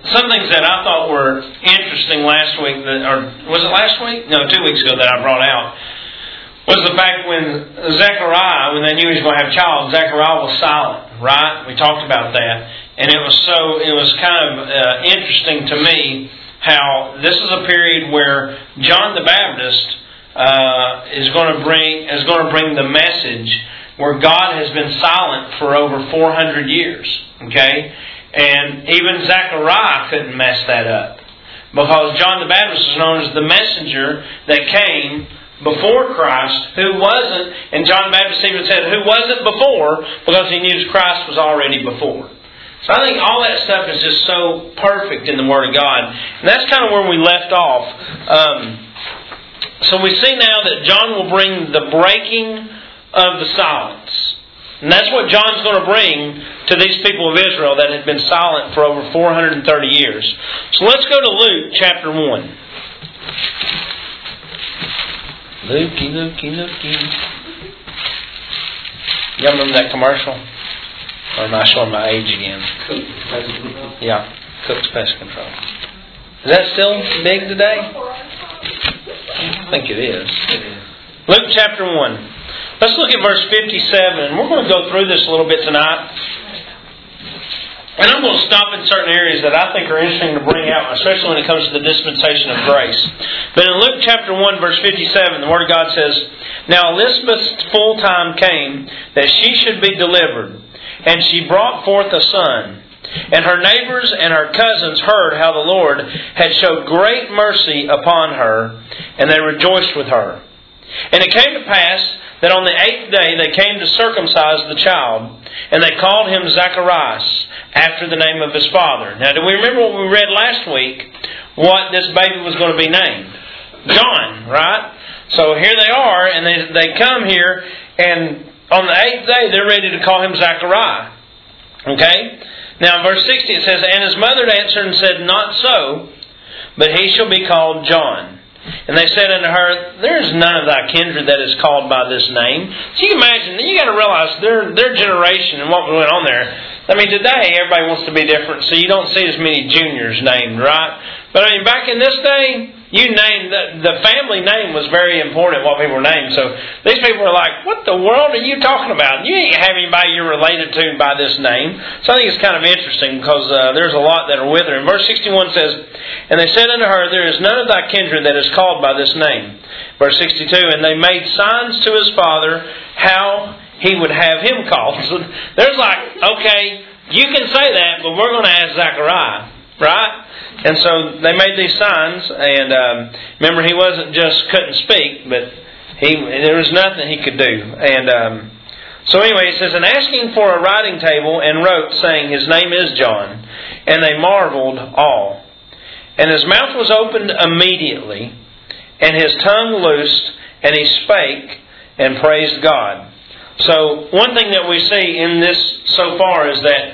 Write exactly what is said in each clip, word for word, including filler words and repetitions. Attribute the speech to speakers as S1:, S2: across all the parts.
S1: some things that I thought were interesting last week, that, or was it last week? No, two weeks ago that I brought out, was the fact when Zechariah, when they knew he was going to have a child, Zechariah was silent, right? We talked about that. And it was so, it was kind of uh, interesting to me how this is a period where John the Baptist uh, is going to bring is going to bring the message where God has been silent for over four hundred years. Okay? And even Zechariah couldn't mess that up. Because John the Baptist is known as the messenger that came before Christ, who wasn't, and John the Baptist even said, who wasn't before, because he knew Christ was already before. So I think all that stuff is just so perfect in the Word of God. And that's kind of where we left off. Um, so we see now that John will bring the breaking of the silence. And that's what John's going to bring to these people of Israel that had been silent for over four hundred thirty years. So let's go to Luke chapter one. Lukey, Lukey, Lukey. Y'all remember that commercial? Or am I showing my age again? Yeah, Cook's Pest Control. Is that still big today? I think it is. Luke chapter one. Let's look at verse fifty-seven. We're going to go through this a little bit tonight. And I'm going to stop in certain areas that I think are interesting to bring out, especially when it comes to the dispensation of grace. But in Luke chapter one, verse fifty-seven, the Word of God says, Now Elizabeth's full time came that she should be delivered, and she brought forth a son. And her neighbors and her cousins heard how the Lord had showed great mercy upon her, and they rejoiced with her. And it came to pass that on the eighth day they came to circumcise the child, and they called him Zacharias, after the name of his father. Now, do we remember what we read last week? What this baby was going to be named? John, right? So here they are, and they, they come here, and on the eighth day they're ready to call him Zachariah. Okay? Now, in verse sixty it says, And his mother answered and said, Not so, but he shall be called John. And they said unto her, There is none of thy kindred that is called by this name. So you can imagine, you got to realize their their generation and what went on there. I mean, today everybody wants to be different, so you don't see as many juniors named, right? But I mean, back in this day, you named the, the family name was very important. What people were named. So these people were like, "What the world are you talking about? You ain't have anybody you're related to by this name." So I think it's kind of interesting because uh, there's a lot that are with her. And verse sixty-one says, "And they said unto her, There is none of thy kindred that is called by this name." Verse sixty-two, "And they made signs to his father how he would have him called." So there's like, okay, you can say that, but we're going to ask Zechariah, right? And so they made these signs, and um, remember, he wasn't just couldn't speak, but he there was nothing he could do. And um, so anyway, it says, "And asking for a writing table, and wrote, saying, His name is John. And they marveled all. And his mouth was opened immediately, and his tongue loosed, and he spake and praised God." So one thing that we see in this so far is that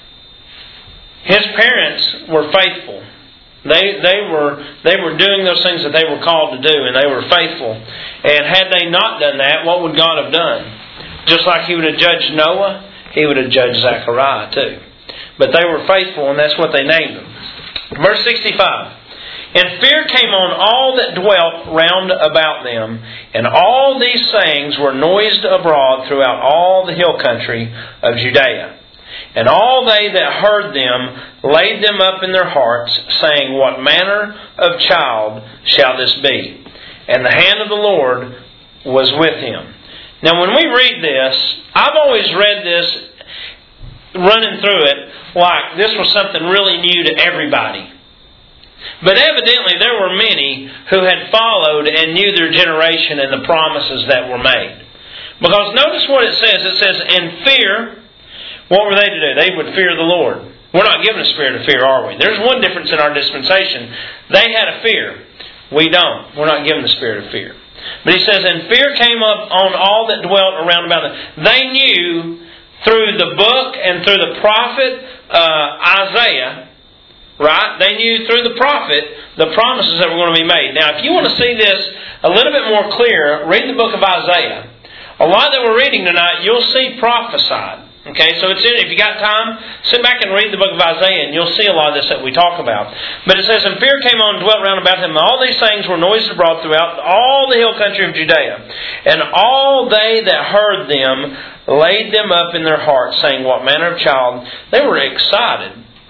S1: his parents were faithful. They they were they were doing those things that they were called to do, and they were faithful. And had they not done that, what would God have done? Just like He would have judged Noah, He would have judged Zechariah too. But they were faithful, and that's what they named them. Verse sixty-five. "And fear came on all that dwelt round about them, and all these sayings were noised abroad throughout all the hill country of Judea. And all they that heard them laid them up in their hearts, saying, What manner of child shall this be? And the hand of the Lord was with him." Now when we read this, I've always read this, running through it, like this was something really new to everybody. But evidently there were many who had followed and knew their generation and the promises that were made. Because notice what it says. It says, "And fear," what were they to do? They would fear the Lord. We're not given a spirit of fear, are we? There's one difference in our dispensation. They had a fear. We don't. We're not given the spirit of fear. But he says, "And fear came up on all that dwelt around about them." They knew through the book and through the prophet uh, Isaiah, right? They knew through the prophet the promises that were going to be made. Now, if you want to see this a little bit more clear, read the book of Isaiah. A lot that we're reading tonight, you'll see prophesied. Okay, so it's in, if you got time, sit back and read the book of Isaiah and you'll see a lot of this that we talk about. But it says, and fear came on and dwelt round about him, and all these things were noised abroad throughout all the hill country of Judea. And all they that heard them laid them up in their hearts, saying, what manner of child? They were excited.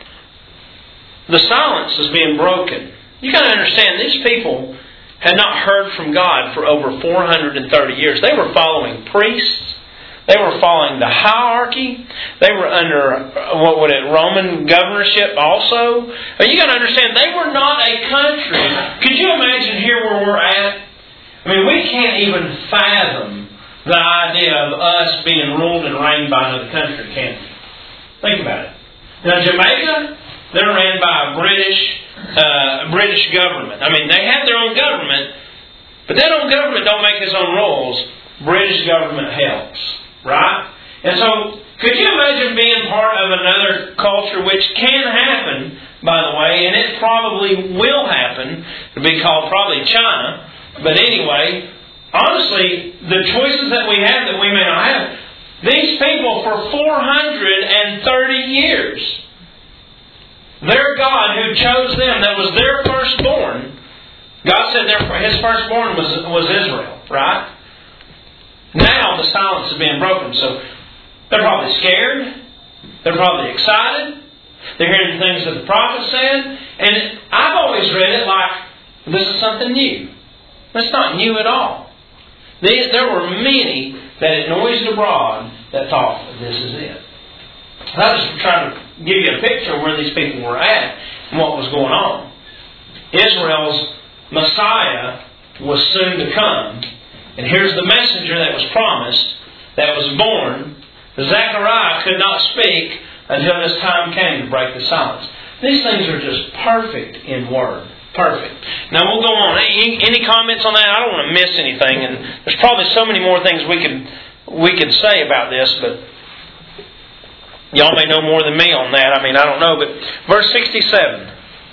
S1: The silence is being broken. You got to understand, these people had not heard from God for over four hundred thirty years. They were following priests. They were following the hierarchy. They were under, what would it, Roman governorship also. But you got to understand, they were not a country. Could you imagine here where we're at? I mean, we can't even fathom the idea of us being ruled and reigned by another country, can we? Think about it. Now, Jamaica, they're ran by a British, uh, British government. I mean, they have their own government, but that own government don't make its own rules. British government helps. Right? And so, could you imagine being part of another culture, which can happen, by the way, and it probably will happen, to be called probably China. But anyway, honestly, the choices that we have that we may not have, these people for four hundred thirty years, their God who chose them, that was their firstborn, God said their, His firstborn was, was Israel, right? Now the silence is being broken. So they're probably scared. They're probably excited. They're hearing the things that the prophet said. And I've always read it like this is something new. It's not new at all. There were many that it noised abroad that thought this is it. I was just trying to give you a picture of where these people were at and what was going on. Israel's Messiah was soon to come. And here's the messenger that was promised, that was born. Zechariah could not speak until this time came to break the silence. These things are just perfect in word. Perfect. Now we'll go on. Any, any comments on that? I don't want to miss anything. And there's probably so many more things we could we could say about this, but y'all may know more than me on that. I mean, I don't know. But verse sixty-seven.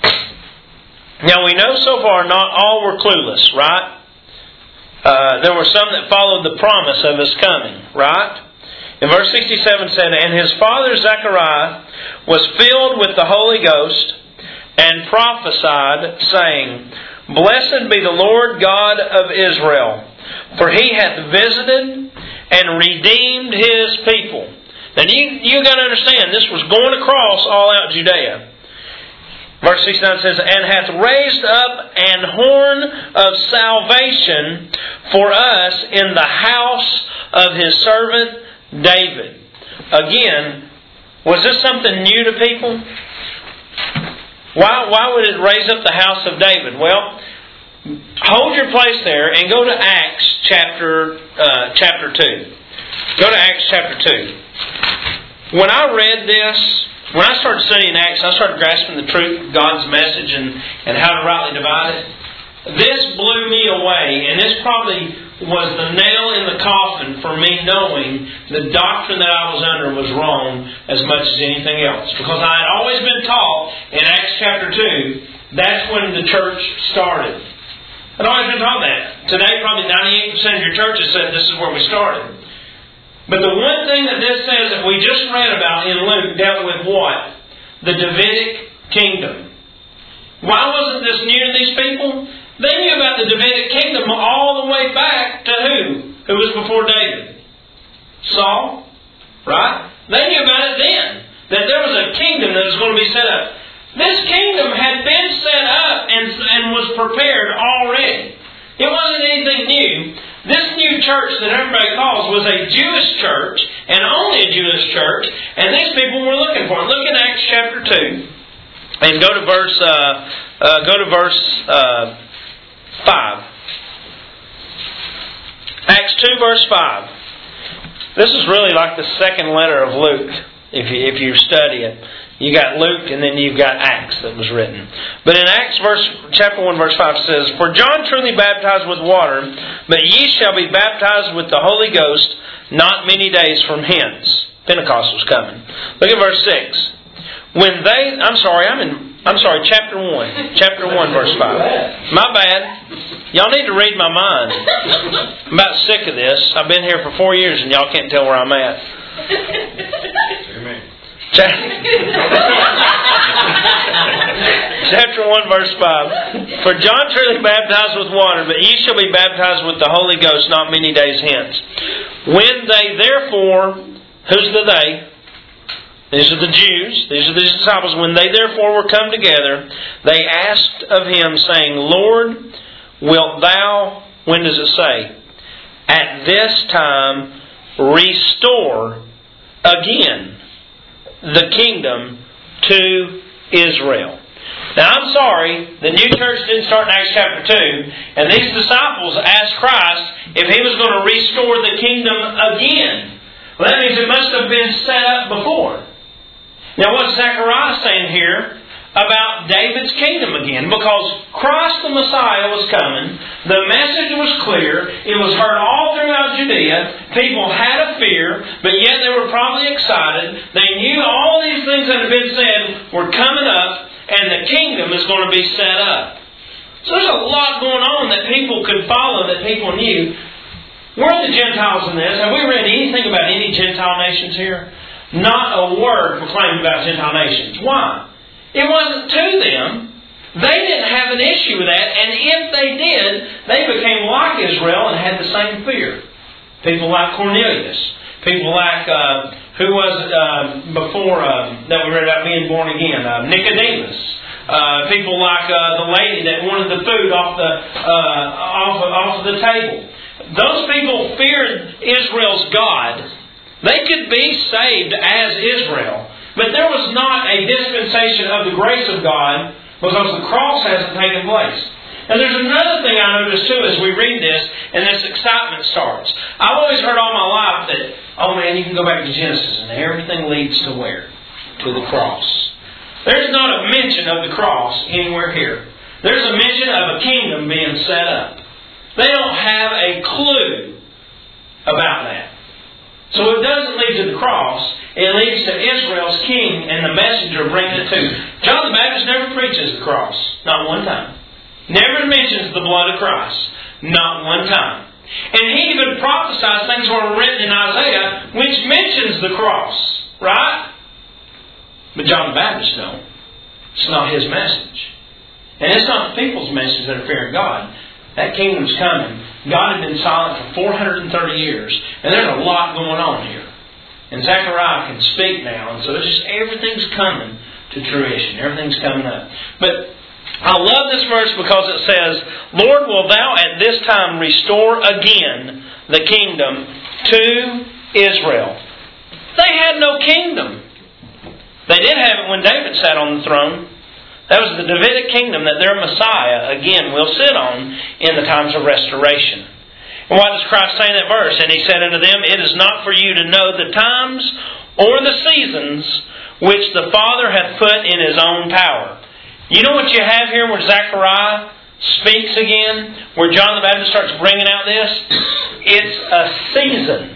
S1: Now we know so far not all were clueless, right? Uh, there were some that followed the promise of His coming, right? In verse sixty-seven said, and his father Zechariah was filled with the Holy Ghost and prophesied, saying, blessed be the Lord God of Israel, for He hath visited and redeemed His people. Now you, you got to understand, this was going across all out Judea. Verse sixty-nine says, and hath raised up an horn of salvation for us in the house of His servant David. Again, was this something new to people? Why, why would it raise up the house of David? Well, hold your place there and go to Acts chapter uh, chapter two. Go to Acts chapter two. When I read this, when I started studying Acts, I started grasping the truth of God's message and, and how to rightly divide it. This blew me away, and this probably was the nail in the coffin for me knowing the doctrine that I was under was wrong as much as anything else. Because I had always been taught in Acts chapter two, that's when the church started. I'd always been taught that. Today, probably ninety-eight percent of your churches said this is where we started. But the one thing that this says that we just read about in Luke dealt with what? The Davidic kingdom. Why wasn't this new to these people? They knew about the Davidic kingdom all the way back to who? Who was before David? Saul. Right? They knew about it then. That there was a kingdom that was going to be set up. This kingdom had been set up and, and was prepared already. It wasn't anything new. This new church that everybody calls was a Jewish church, and only a Jewish church, and these people were looking for it. Look at Acts chapter two, and go to verse uh, uh, go to verse uh, five. Acts two, verse five. This is really like the second letter of Luke, if you if you study it. You got Luke, and then you've got Acts that was written. But in Acts verse chapter one, verse five says, for John truly baptized with water, but ye shall be baptized with the Holy Ghost not many days from hence. Pentecost was coming. Look at verse six. When they, I'm sorry, I'm in, I'm sorry, chapter one. Chapter one, verse five. My bad. Y'all need to read my mind. I'm about sick of this. I've been here for four years and y'all can't tell where I'm at. Chapter one, verse five. For John truly baptized with water, but ye shall be baptized with the Holy Ghost not many days hence. When they therefore, who's the they? These are the Jews, these are the disciples. When they therefore were come together, they asked of him, saying, Lord, wilt thou, when does it say? At this time restore again the kingdom to Israel. Now I'm sorry, the new church didn't start in Acts chapter two, and these disciples asked Christ if He was going to restore the kingdom again. Well, that means it must have been set up before. Now what's Zechariah saying here about David's kingdom again? Because Christ the Messiah was coming, the message was clear, it was heard all throughout Judea, people had a fear, but yet they were probably excited. They knew all these things that had been said were coming up, and the kingdom is going to be set up. So there's a lot going on that people could follow, that people knew. We're the Gentiles in this. Have we read anything about any Gentile nations here? Not a word proclaimed about Gentile nations. Why? It wasn't to them. They didn't have an issue with that, and if they did, they became like Israel and had the same fear. People like Cornelius. People like, uh, who was it uh, before uh, that we read about being born again? Uh, Nicodemus. Uh, people like uh, the lady that wanted the food off the uh, off, of, off of the table. Those people feared Israel's God. They could be saved as Israel. But there was not a dispensation of the grace of God because the cross hasn't taken place. And there's another thing I noticed too as we read this, and this excitement starts. I've always heard all my life that, oh man, you can go back to Genesis and everything leads to where? To the cross. There's not a mention of the cross anywhere here. There's a mention of a kingdom being set up. They don't have a clue about that. So it doesn't lead to the cross. It leads to Israel's king and the messenger bringing it to. John the Baptist never preaches the cross. Not one time. Never mentions the blood of Christ. Not one time. And he even prophesies things that were written in Isaiah which mentions the cross. Right? But John the Baptist don't. It's not his message. And it's not the people's message that are fearing God. That kingdom's coming. God had been silent for four hundred thirty years. And there's a lot going on here. And Zechariah can speak now. And so it's just everything's coming to fruition. Everything's coming up. But I love this verse because it says, Lord, will thou at this time restore again the kingdom to Israel. They had no kingdom. They did have it when David sat on the throne. That was the Davidic kingdom that their Messiah, again, will sit on in the times of restoration. And what does Christ say in that verse? And He said unto them, It is not for you to know the times or the seasons which the Father hath put in His own power. You know what you have here where Zechariah speaks again? Where John the Baptist starts bringing out this? It's a season.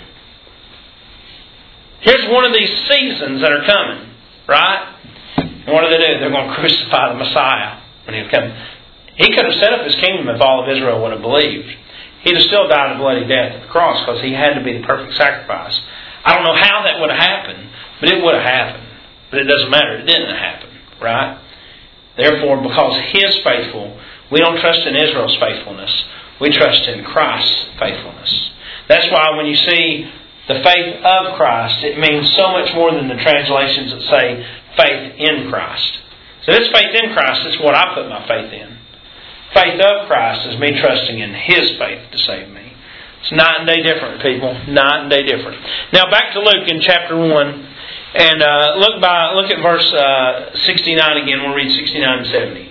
S1: Here's one of these seasons that are coming. Right? And what do they do? They're going to crucify the Messiah when He comes. He could have set up His kingdom if all of Israel would have believed. He'd have still died a bloody death at the cross because He had to be the perfect sacrifice. I don't know how that would have happened, but it would have happened. But it doesn't matter. It didn't happen. Right? Therefore, because He is faithful, we don't trust in Israel's faithfulness. We trust in Christ's faithfulness. That's why when you see the faith of Christ, it means so much more than the translations that say faith in Christ. So this faith in Christ is what I put my faith in. Faith of Christ is me trusting in His faith to save me. It's night and day different, people. Night and day different. Now back to Luke in chapter one. And uh, look by look at verse uh, sixty-nine again. We'll read sixty-nine and seventy.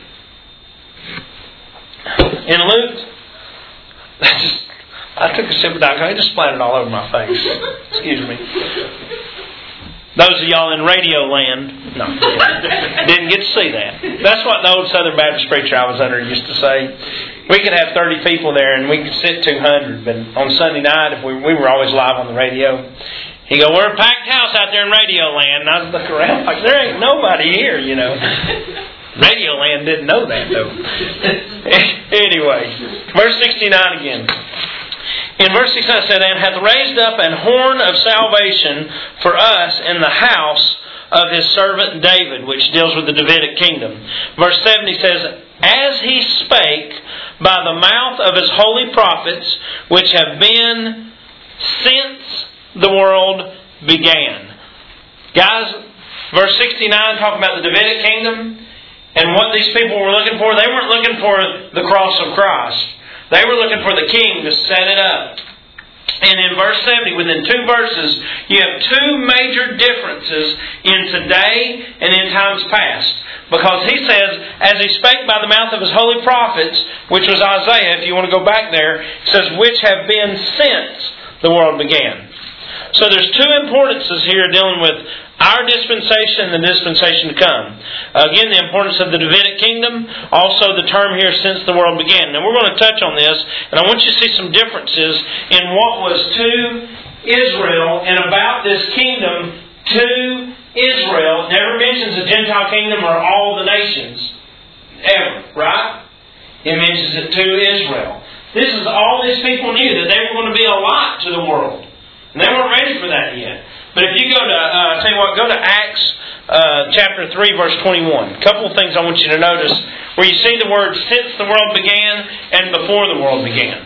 S1: In Luke, I just I took a sip of Diet Coke. I just splattered all over my face. Excuse me. Those of y'all in radio land, no, didn't get to see that. That's what the old Southern Baptist preacher I was under used to say. We could have thirty people there and we could sit two hundred. But on Sunday night, if we we were always live on the radio, he go, we're a packed house out there in radio land. And I was looking around like, there ain't nobody here, you know. Radio land didn't know that, though. Anyway, verse sixty-nine again. In verse sixty-nine it said, And hath raised up an horn of salvation for us in the house of His servant David, which deals with the Davidic kingdom. Verse seventy says, as He spake by the mouth of His holy prophets, which have been since the world began. Guys, verse sixty-nine talking about the Davidic kingdom and what these people were looking for. They weren't looking for the cross of Christ. They were looking for the king to set it up. And in verse seventy, within two verses, you have two major differences in today and in times past. Because he says, as He spake by the mouth of His holy prophets, which was Isaiah, if you want to go back there, it says, which have been since the world began. So there's two importances here dealing with our dispensation and the dispensation to come. Again, the importance of the Davidic kingdom. Also the term here, since the world began. Now we're going to touch on this, and I want you to see some differences in what was to Israel and about this kingdom to Israel. It never mentions the Gentile kingdom or all the nations. Ever. Right? It mentions it to Israel. This is all these people knew, that they were going to be a light to the world. And they weren't ready for that yet. But if you go to, uh, tell you what, go to Acts uh, chapter three, verse twenty-one. A couple of things I want you to notice where you see the word since the world began and before the world began.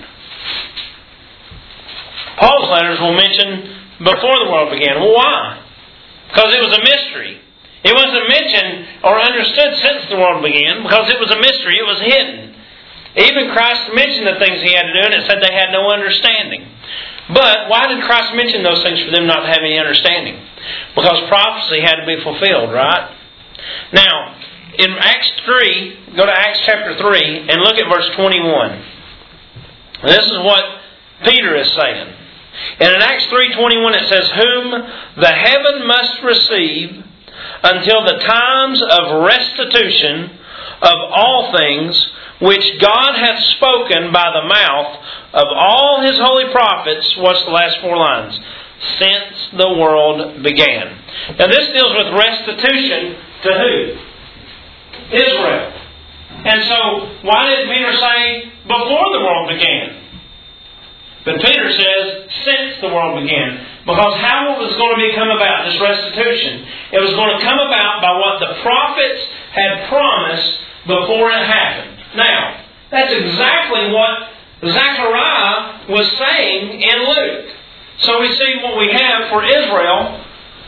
S1: Paul's letters will mention before the world began. Well, why? Because it was a mystery. It wasn't mentioned or understood since the world began because it was a mystery. It was hidden. Even Christ mentioned the things He had to do, and it said they had no understanding. But why did Christ mention those things for them not to have any understanding? Because prophecy had to be fulfilled, right? Now, in Acts three, go to Acts chapter three and look at verse twenty-one. This is what Peter is saying. And in Acts three twenty-one it says, whom the heaven must receive until the times of restitution of all things, which God hath spoken by the mouth of all His holy prophets. What's the last four lines? Since the world began. Now this deals with restitution to who? Israel. And so, why did Peter say before the world began? But Peter says since the world began. Because how it was going to become about, this restitution? It was going to come about by what the prophets had promised before it happened. Now, that's exactly what Zechariah was saying in Luke. So we see what we have for Israel.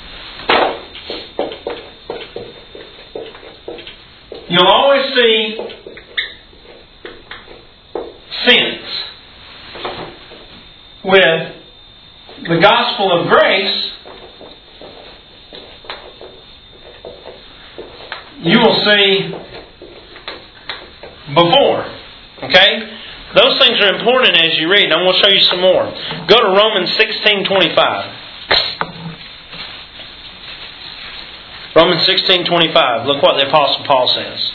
S1: You'll always see since. With the gospel of grace, you will see before. Okay? Those things are important as you read. I'm going to show you some more. Go to Romans sixteen twenty-five. Romans sixteen twenty-five. Look what the Apostle Paul says.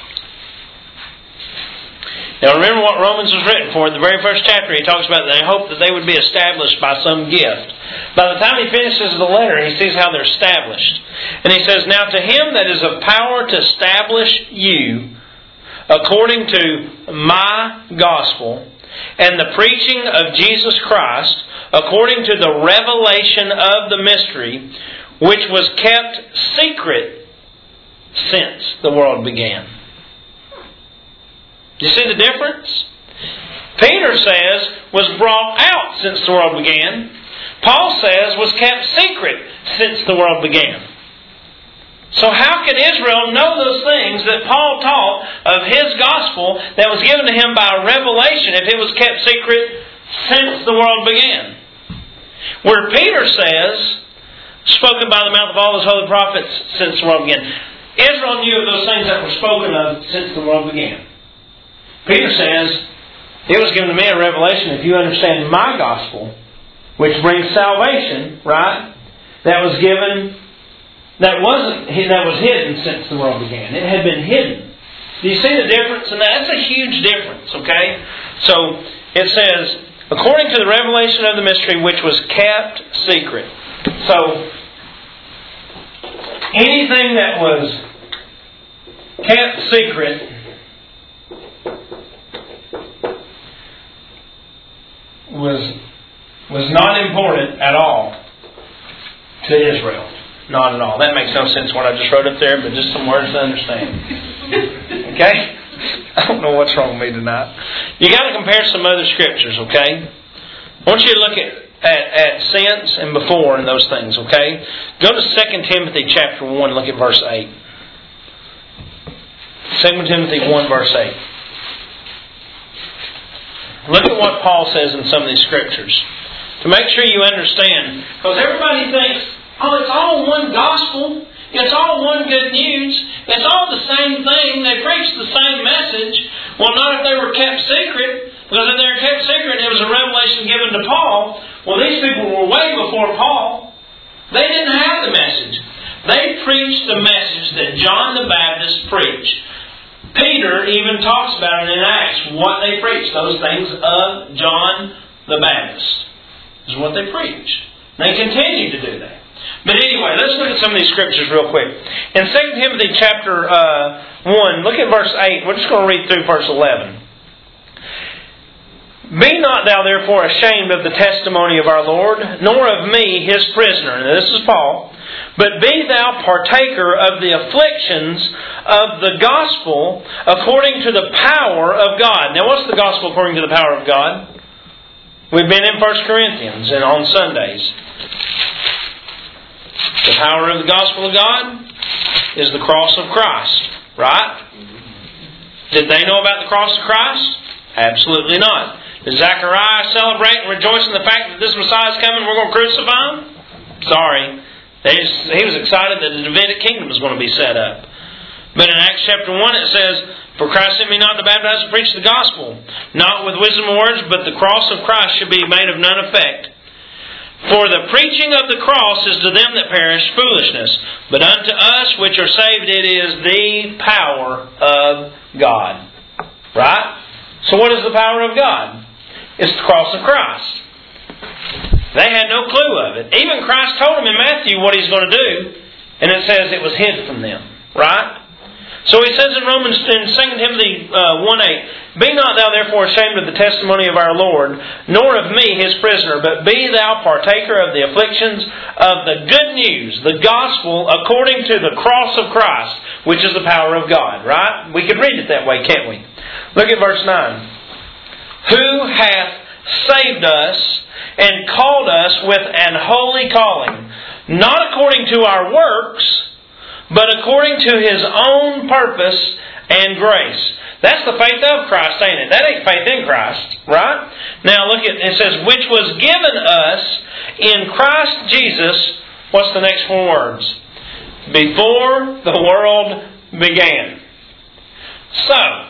S1: Now remember what Romans was written for. In the very first chapter he talks about that they hope that they would be established by some gift. By the time he finishes the letter, he sees how they're established. And he says, now to Him that is of power to establish you according to my gospel and the preaching of Jesus Christ, according to the revelation of the mystery, which was kept secret since the world began. Do you see the difference? Peter says was brought out since the world began. Paul says was kept secret since the world began. So how can Israel know those things that Paul taught of his gospel that was given to him by revelation if it was kept secret since the world began? Where Peter says, spoken by the mouth of all His holy prophets since the world began. Israel knew of those things that were spoken of since the world began. Peter says, it was given to me a revelation if you understand my gospel, which brings salvation, right? That was given... That wasn't that was hidden since the world began. It had been hidden. Do you see the difference? And that's a huge difference, okay? So it says, according to the revelation of the mystery which was kept secret. So anything that was kept secret was was not important at all to Israel. Not at all. That makes no sense what I just wrote up there, but just some words to understand. Okay? I don't know what's wrong with me tonight. You got to compare some other scriptures, okay? I want you to look at, at, at since and before and those things, okay? Go to Second Timothy chapter one, look at verse eight. Second Timothy one, verse eight. Look at what Paul says in some of these scriptures. To make sure you understand. Because everybody thinks, oh, it's all one gospel. It's all one good news. It's all the same thing. They preach the same message. Well, not if they were kept secret. Because if they were kept secret, it was a revelation given to Paul. Well, these people were way before Paul. They didn't have the message. They preached the message that John the Baptist preached. Peter even talks about it in Acts, what they preached. Those things of John the Baptist is what they preached. They continue to do that. But anyway, let's look at some of these scriptures real quick. In Second Timothy chapter uh, one, look at verse eight. We're just going to read through verse eleven. Be not thou therefore ashamed of the testimony of our Lord, nor of me his prisoner. And this is Paul. But be thou partaker of the afflictions of the gospel according to the power of God. Now what's the gospel according to the power of God? We've been in First Corinthians and on Sundays. The power of the gospel of God is the cross of Christ. Right? Did they know about the cross of Christ? Absolutely not. Did Zechariah celebrate and rejoice in the fact that this Messiah is coming and we're going to crucify Him? Sorry. They just, he was excited that the Davidic kingdom was going to be set up. But in Acts chapter one it says, For Christ sent me not to baptize, to preach the gospel, not with wisdom of words, but the cross of Christ should be made of none effect. For the preaching of the cross is to them that perish foolishness, but unto us which are saved it is the power of God. Right? So what is the power of God? It's the cross of Christ. They had no clue of it. Even Christ told them in Matthew what He's going to do, and it says it was hid from them. Right? So He says in Romans, in Second Timothy uh, one eight, Be not thou therefore ashamed of the testimony of our Lord, nor of me his prisoner, but be thou partaker of the afflictions of the good news, the gospel, according to the cross of Christ, which is the power of God. Right? We could read it that way, can't we? Look at verse nine. Who hath saved us and called us with an holy calling, not according to our works, but according to His own purpose and grace. That's the faith of Christ, ain't it? That ain't faith in Christ, right? Now look at it says, which was given us in Christ Jesus. What's the next four words? Before the world began. So,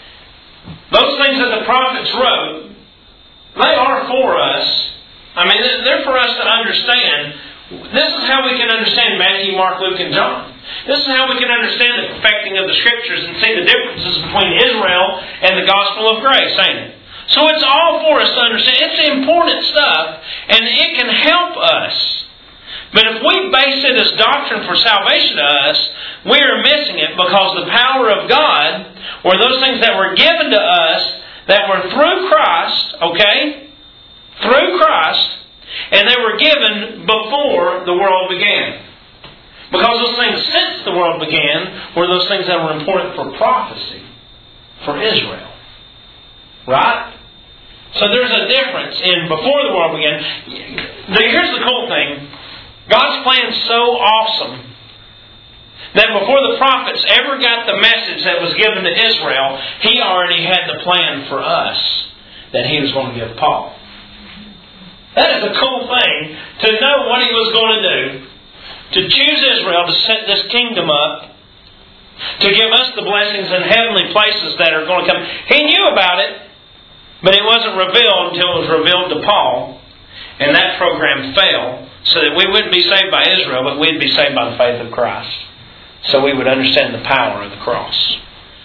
S1: those things that the prophets wrote, they are for us. I mean, they're for us to understand. This is how we can understand Matthew, Mark, Luke, and John. This is how we can understand the perfecting of the Scriptures and see the differences between Israel and the gospel of grace, ain't it? So it's all for us to understand. It's important stuff, and it can help us. But if we base it as doctrine for salvation to us, we are missing it, because the power of God were those things that were given to us that were through Christ, okay? Through Christ, and they were given before the world began. Because those things since the world began were those things that were important for prophecy for Israel. Right? So there's a difference in before the world began. Here's the cool thing. God's plan is so awesome that before the prophets ever got the message that was given to Israel, He already had the plan for us that He was going to give Paul. That is a cool thing to know what He was going to do. To choose Israel to set this kingdom up. To give us the blessings in heavenly places that are going to come. He knew about it, but it wasn't revealed until it was revealed to Paul. And that program failed, so that we wouldn't be saved by Israel, but we'd be saved by the faith of Christ. So we would understand the power of the cross.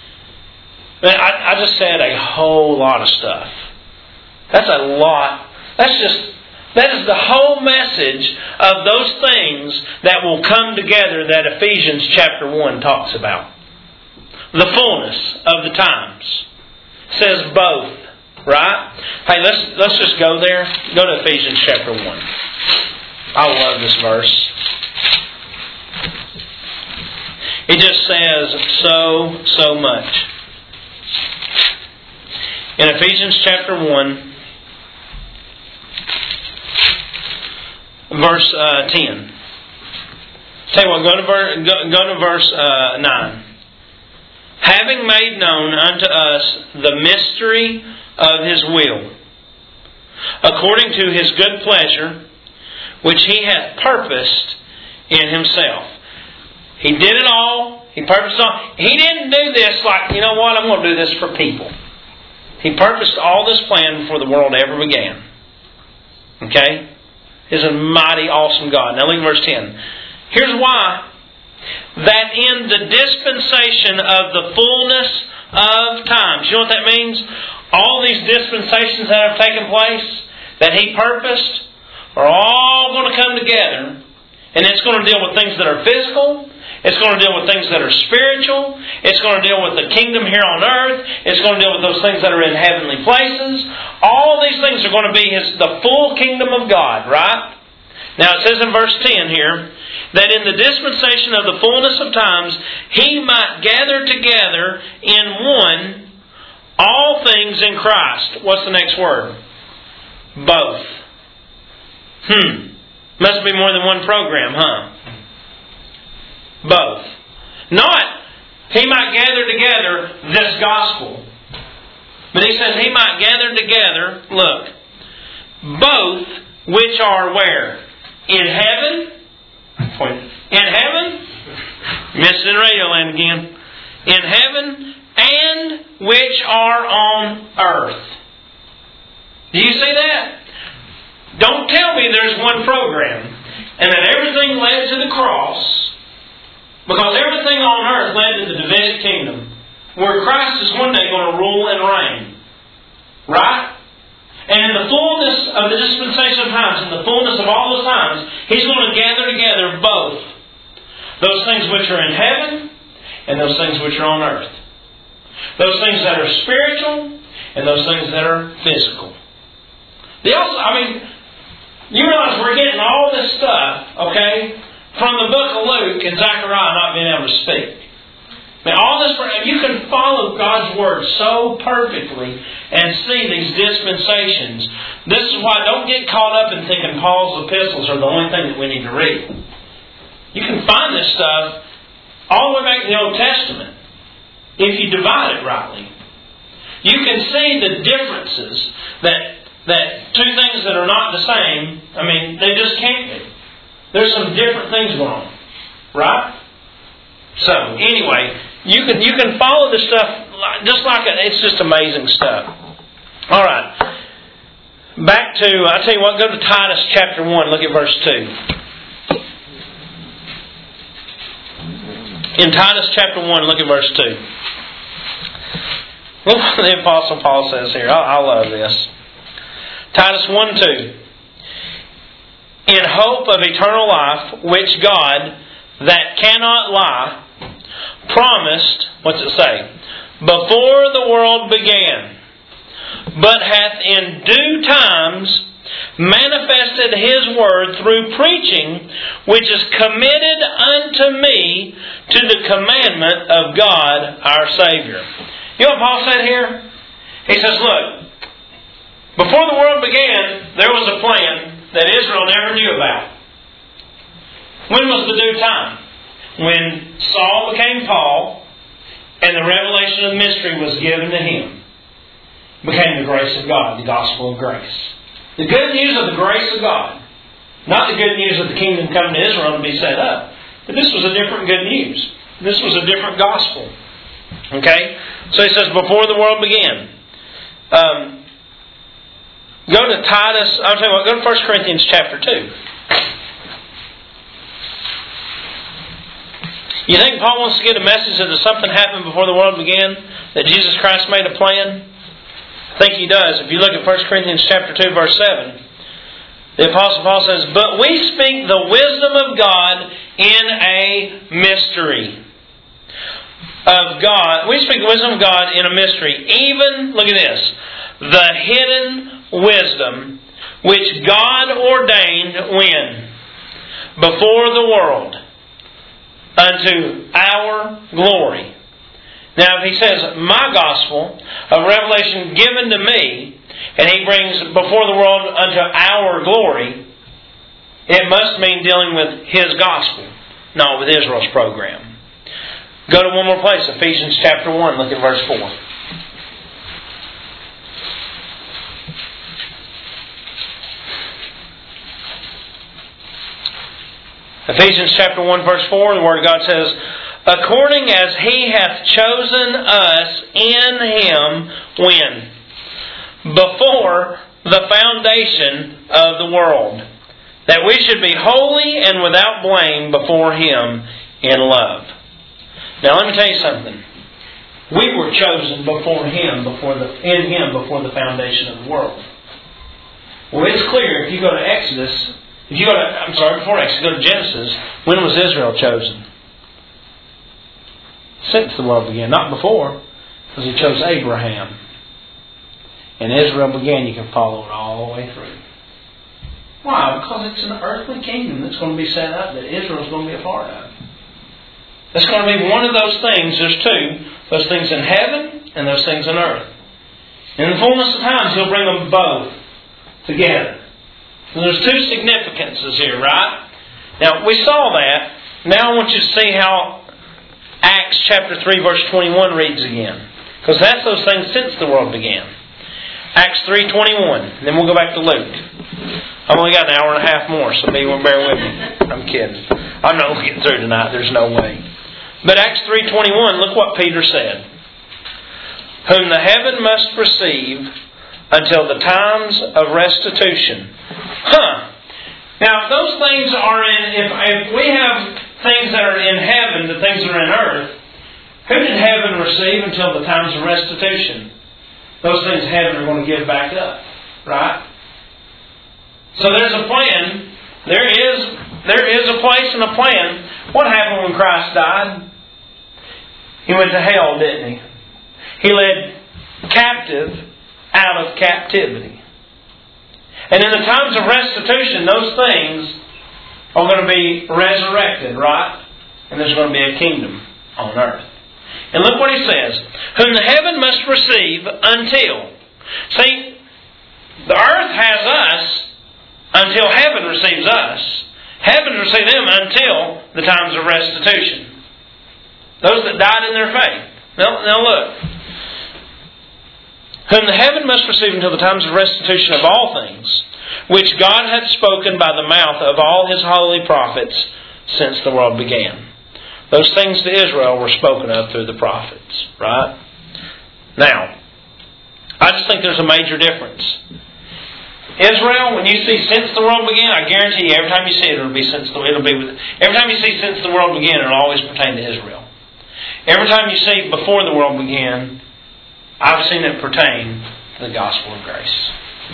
S1: I, I just said a whole lot of stuff. That's a lot. That's just... That is the whole message of those things that will come together that Ephesians chapter one talks about. The fullness of the times. It says both. Right? Hey, let's let's just go there. Go to Ephesians chapter one. I love this verse. It just says so, so much. In Ephesians chapter one, verse uh, ten. Tell you what, go to, ver- go, go to verse uh, nine. Having made known unto us the mystery of His will, according to His good pleasure, which He hath purposed in Himself. He did it all. He purposed it all. He didn't do this like, you know what, I'm going to do this for people. He purposed all this plan before the world ever began. Okay? He's a mighty, awesome God. Now look at verse ten. Here's why. That in the dispensation of the fullness of times. You know what that means? All these dispensations that have taken place, that He purposed, are all going to come together. And it's going to deal with things that are physical. It's going to deal with things that are spiritual. It's going to deal with the kingdom here on earth. It's going to deal with those things that are in heavenly places. All these things are going to be His, the full kingdom of God, right? Now it says in verse ten here, that in the dispensation of the fullness of times, He might gather together in one all things in Christ. What's the next word? Both. Hmm. Must be more than one program, huh? Both. Not, He might gather together this gospel. But He says He might gather together, look, both which are where? In heaven? In heaven? Missed in radio land again. In heaven and which are on earth. Do you see that? Don't tell me there's one program and that everything led to the cross, because everything on earth led to the Davidic kingdom, where Christ is one day going to rule and reign. Right? And in the fullness of the dispensation of times, in the fullness of all those times, He's going to gather together both. Those things which are in heaven and those things which are on earth. Those things that are spiritual and those things that are physical. They also, I mean, you realize we're getting all this stuff, okay, from the book of Luke and Zechariah not being able to speak. I mean, all this, you can follow God's Word so perfectly and see these dispensations. This is why don't get caught up in thinking Paul's epistles are the only thing that we need to read. You can find this stuff all the way back to the Old Testament if you divide it rightly. You can see the differences that that two things that are not the same, I mean, they just can't be. There's some different things going on. Right? So, anyway, you can you can follow this stuff just like it. It's just amazing stuff. All right. Back to, I'll tell you what, go to Titus chapter one. Look at verse two. In Titus chapter one, look at verse two. Look what the Apostle Paul says here. I, I love this. Titus one two. In hope of eternal life, which God, that cannot lie, promised, what's it say? Before the world began, but hath in due times manifested His word through preaching, which is committed unto me to the commandment of God our Savior. You know what Paul said here? He says, look, before the world began, there was a plan that Israel never knew about. When was the due time? When Saul became Paul and the revelation of the mystery was given to him. Became the grace of God, the gospel of grace. The good news of the grace of God. Not the good news of the kingdom coming to Israel to be set up. But this was a different good news. This was a different gospel. Okay? So he says, before the world began. Um, go to Titus, I'll tell you what, go to First Corinthians chapter two. You think Paul wants to get a message that something happened before the world began? That Jesus Christ made a plan? I think he does. If you look at First Corinthians chapter two, verse seven, the Apostle Paul says, but we speak the wisdom of God in a mystery. Of God. We speak the wisdom of God in a mystery. Even, look at this, the hidden wisdom which God ordained when? Before the world. unto our glory. Now, if he says, my gospel of revelation given to me, and he brings before the world unto our glory, it must mean dealing with his gospel, not with Israel's program. Go to one more place, Ephesians chapter one, look at verse four. Ephesians chapter one, verse four, the Word of God says, according as He hath chosen us in Him, when? Before the foundation of the world, that we should be holy and without blame before Him in love. Now let me tell you something. We were chosen before Him, before the in Him before the foundation of the world. Well, it's clear if you go to Exodus, if you go to I'm sorry, before Exodus, go to Genesis. When was Israel chosen? Since the world began, not before, because He chose Abraham. And Israel began. You can follow it all the way through. Why? Because it's an earthly kingdom that's going to be set up that Israel's going to be a part of. It's going to be one of those things. There's two. Those things in heaven and those things on earth. In the fullness of times, He'll bring them both together. So there's two significances here, right? Now, we saw that. Now I want you to see how Acts chapter three, verse twenty-one reads again. Because that's those things since the world began. Acts three twenty-one. Then we'll go back to Luke. I've only got an hour and a half more, so be bear with me. I'm kidding. I'm not getting through tonight. There's no way. But Acts three twenty-one, look what Peter said. Whom the heaven must receive until the times of restitution. Huh. Now, if those things are in, if, if we have things that are in heaven, the things that are in earth, who did heaven receive until the times of restitution? Those things heaven are going to give back up. Right? So there's a plan. There is, there is a place and a plan. What happened when Christ died? He went to hell, didn't he? He led captive out of captivity. And in the times of restitution, those things are going to be resurrected, right? And there's going to be a kingdom on earth. And look what he says. Whom the heaven must receive until. See, the earth has us until heaven receives us. Heaven receives them until the times of restitution. Those that died in their faith. Now, now look. Whom the heaven must receive until the times of restitution of all things, which God hath spoken by the mouth of all His holy prophets since the world began. Those things to Israel were spoken of through the prophets. Right? Now, I just think there's a major difference. Israel, when you see since the world began, I guarantee you, every time you see it, it'll be since the it'll be with, every time you see since the world began, it'll always pertain to Israel. Every time you see before the world began, I've seen it pertain to the gospel of grace.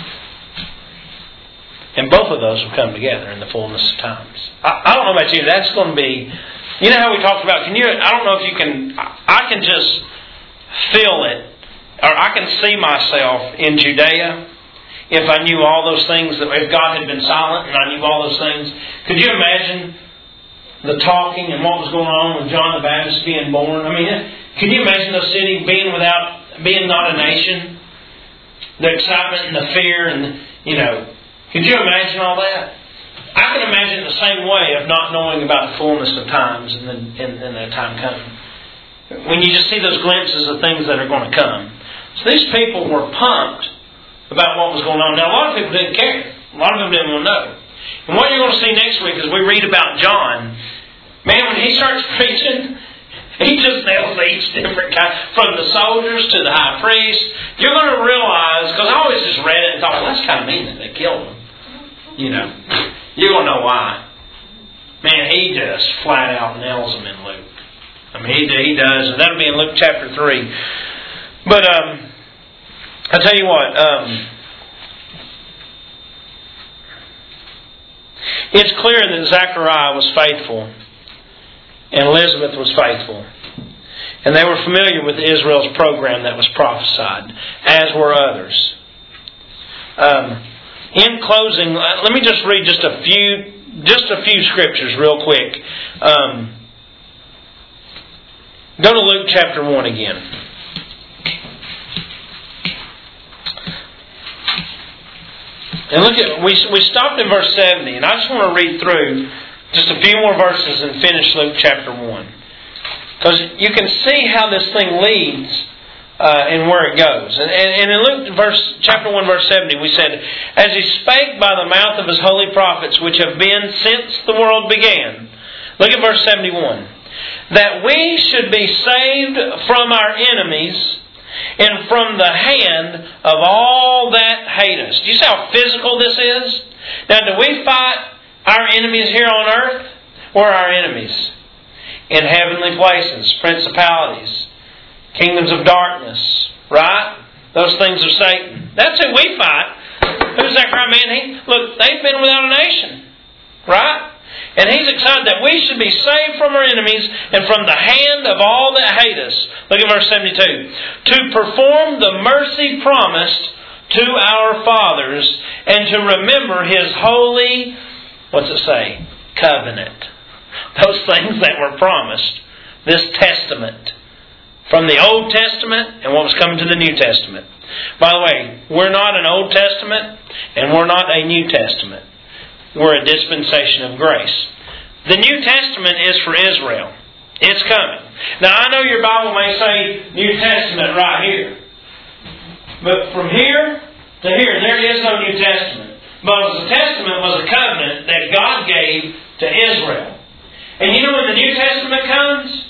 S1: And both of those will come together in the fullness of times. I, I don't know about you, that's going to be, you know how we talked about, can you, I don't know if you can, I, I can just feel it, or I can see myself in Judea. If I knew all those things, that if God had been silent and I knew all those things, could you imagine the talking and what was going on with John the Baptist being born? I mean, can you imagine the city being without, being not a nation? The excitement and the fear and, you know, could you imagine all that? I can imagine it the same way of not knowing about the fullness of times and then and, and the time coming. When you just see those glimpses of things that are going to come. So these people were pumped about what was going on. Now, a lot of people didn't care. A lot of them didn't want to know. And what you're going to see next week as we read about John, man, when he starts preaching, he just nails each different kind. From the soldiers to the high priest. You're going to realize, because I always just read it and thought, well, that's kind of mean that they killed him. You know, you're going to know why. Man, he just flat out nails them in Luke. I mean, he, he does. And that'll be in Luke chapter three. But, um... I'll tell you what, um, it's clear that Zechariah was faithful and Elizabeth was faithful. And they were familiar with Israel's program that was prophesied, as were others. Um, in closing, let me just read just a few, just a few scriptures real quick. Um, Go to Luke chapter one again. And look at, we, we stopped in verse seventy, and I just want to read through just a few more verses and finish Luke chapter one. Because you can see how this thing leads uh, and where it goes. And, and, and in Luke verse, chapter one, verse seventy, we said, "As He spake by the mouth of His holy prophets, which have been since the world began." Look at verse seventy-one. "That we should be saved from our enemies and from the hand of all that hate us." Do you see how physical this is? Now, do we fight our enemies here on earth? Or our enemies in heavenly places, principalities, kingdoms of darkness, right? Those things of Satan. That's who we fight. Who's Zechariah? Man, he, look, they've been without a nation, right? And he's excited that we should be saved from our enemies and from the hand of all that hate us. Look at verse seventy-two. "To perform the mercy promised to our fathers and to remember His holy," what's it say? Covenant. Those things that were promised. This testament. From the Old Testament and what was coming to the New Testament. By the way, we're not an Old Testament and we're not a New Testament. We're a dispensation of grace. The New Testament is for Israel. It's coming. Now, I know your Bible may say New Testament right here. But from here to here, there is no New Testament. But the Testament was a covenant that God gave to Israel. And you know when the New Testament comes?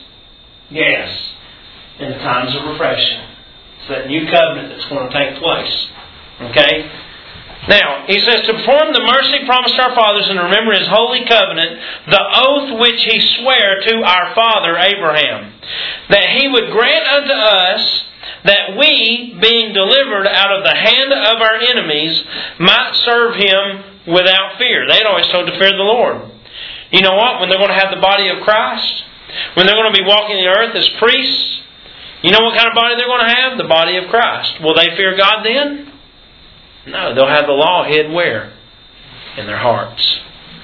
S1: Yes. In the times of refreshing. It's that new covenant that's going to take place. Okay? Now, he says, "To perform the mercy promised to our fathers and remember His holy covenant, the oath which He sware to our father Abraham, that He would grant unto us that we, being delivered out of the hand of our enemies, might serve Him without fear." They'd always told to fear the Lord. You know what? When they're going to have the body of Christ, when they're going to be walking the earth as priests, you know what kind of body they're going to have? The body of Christ. Will they fear God then? No, they'll have the law hid where? In their hearts.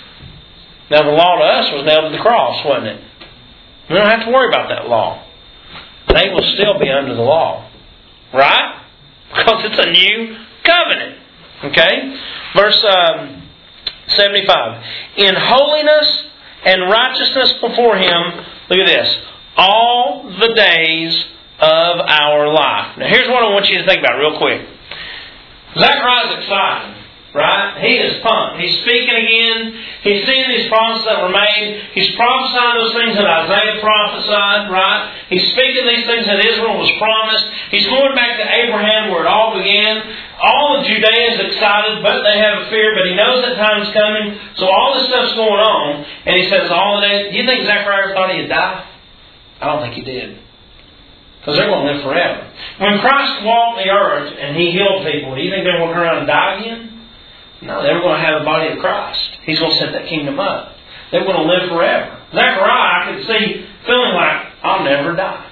S1: Now the law to us was nailed to the cross, wasn't it? We don't have to worry about that law. They will still be under the law. Right? Because it's a new covenant. Okay? Verse um, seventy-five. "In holiness and righteousness before Him," look at this, "all the days of our life." Now here's what I want you to think about real quick. Zechariah's excited, right? He is pumped. He's speaking again. He's seeing these promises that were made. He's prophesying those things that Isaiah prophesied, right? He's speaking these things that Israel was promised. He's going back to Abraham where it all began. All of Judea is excited, but they have a fear, but he knows that time's coming. So all this stuff's going on. And he says, all the days. Do you think Zechariah thought he'd die? I don't think he did. Because they're going to live forever. When Christ walked the earth and He healed people, do you think they're going to turn around and die again? No, they were going to have the body of Christ. He's going to set that kingdom up. They were going to live forever. Zechariah, I could see feeling like, I'll never die.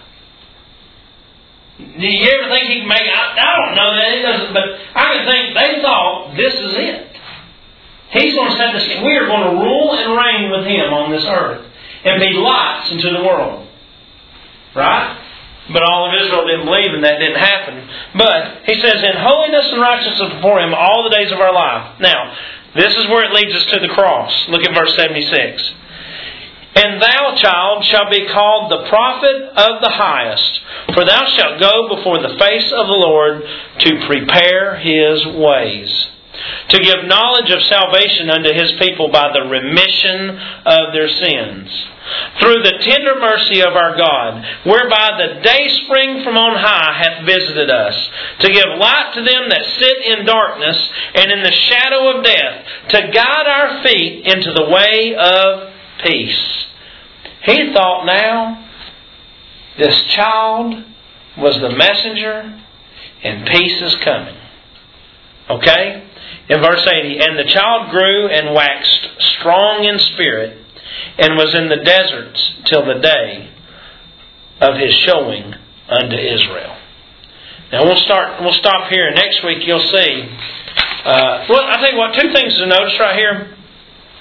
S1: Do you ever think he can make it? I, I don't know that it doesn't, but I can think they thought this is it. He's going to set this. We are going to rule and reign with Him on this earth and be lights into the world. Right? But all of Israel didn't believe, and that didn't happen. But he says, "In holiness and righteousness before Him all the days of our life." Now, this is where it leads us to the cross. Look at verse seventy-six. "And thou, child, shalt be called the prophet of the highest, for thou shalt go before the face of the Lord to prepare His ways, to give knowledge of salvation unto His people by the remission of their sins, through the tender mercy of our God, whereby the day spring from on high hath visited us, to give light to them that sit in darkness and in the shadow of death, to guide our feet into the way of peace." He thought now this child was the messenger and peace is coming. Okay? In verse eighty, "And the child grew and waxed strong in spirit, and was in the deserts till the day of His showing unto Israel." Now we'll start. We'll stop here. Next week you'll see. Uh, well, I think what two things to notice right here.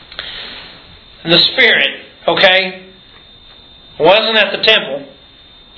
S1: The Spirit, okay, wasn't at the temple.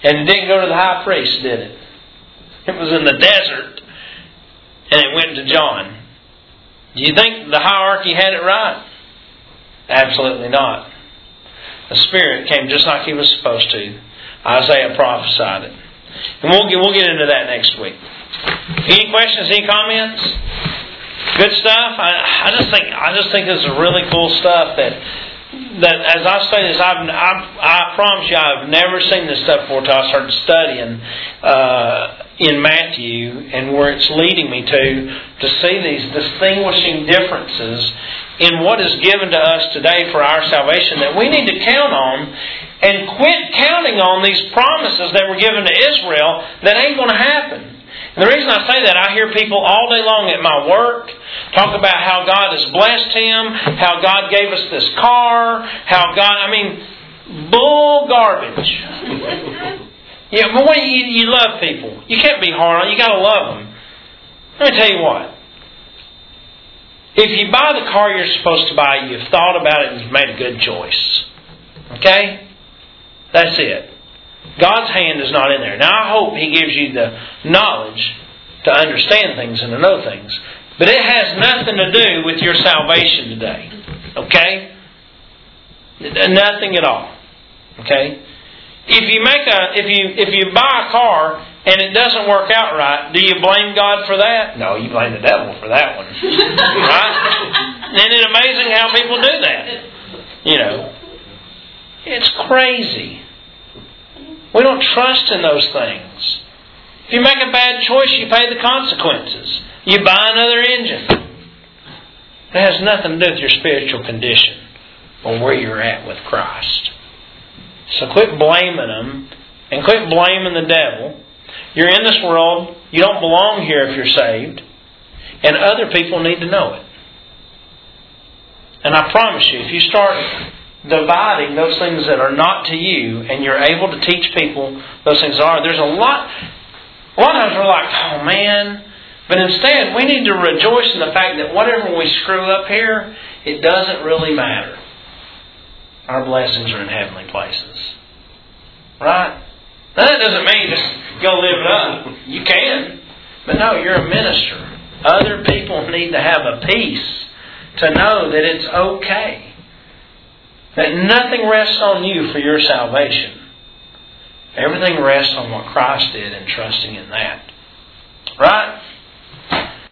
S1: And it didn't go to the high priest, did it? It was in the desert. And it went to John. Do you think the hierarchy had it right? Absolutely not. The Spirit came just like He was supposed to. Isaiah prophesied it. And we'll get, we'll get into that next week. Any questions? Any comments? Good stuff. I, I just think I just think this is really cool stuff. That that as I say this, I've, I I promise you, I've never seen this stuff before until I started studying uh, in Matthew and where it's leading me to to see these distinguishing differences in what is given to us today for our salvation that we need to count on, and quit counting on these promises that were given to Israel that ain't going to happen. And the reason I say that, I hear people all day long at my work talk about how God has blessed him, how God gave us this car, how God, I mean, bull garbage. Yeah, but when you, you love people, you can't be hard on them. You got to love them. Let me tell you what. If you buy the car you're supposed to buy, you've thought about it and you've made a good choice. Okay? That's it. God's hand is not in there. Now I hope He gives you the knowledge to understand things and to know things. But it has nothing to do with your salvation today. Okay? Nothing at all. Okay? If you make a if you if you buy a car and it doesn't work out right, do you blame God for that? No, you blame the devil for that one. Right? Isn't it amazing how people do that? You know. It's crazy. We don't trust in those things. If you make a bad choice, you pay the consequences. You buy another engine. It has nothing to do with your spiritual condition or where you're at with Christ. So quit blaming them and quit blaming the devil. You're in this world. You don't belong here if you're saved. And other people need to know it. And I promise you, if you start dividing those things that are not to you, and you're able to teach people those things are, there's a lot, a lot of times we're like, oh man, but instead we need to rejoice in the fact that whatever we screw up here, it doesn't really matter. Our blessings are in heavenly places. Right? Now that doesn't mean just go live it up. You can. But no, you're a minister. Other people need to have a peace to know that it's okay. That nothing rests on you for your salvation. Everything rests on what Christ did and trusting in that. Right?